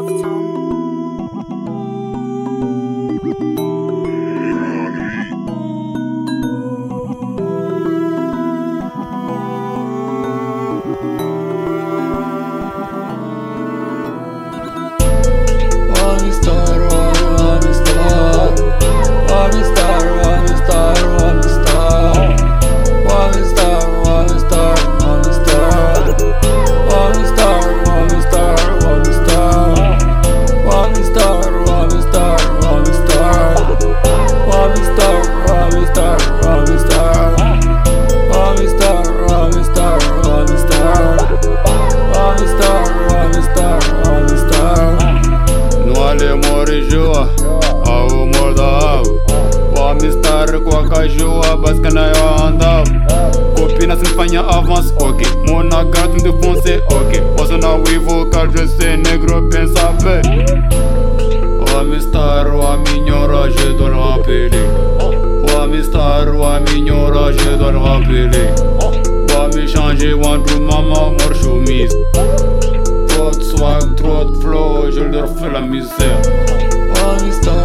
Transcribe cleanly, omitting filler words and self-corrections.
Ao mordava, o amistar com a cajua, basca na eu andava. Copina sem fanha avança, ok. Mona gato de fonse, ok. Posso na uivo, caljo se negro pensa bem. O amistar, o aminhora, je dois le rappeler. O amistar, o aminhora, je dois le rappeler. O ami changer, o andou maman, mort chemise. Trop de swag, trop de flow, je leur fais la misère. All-Star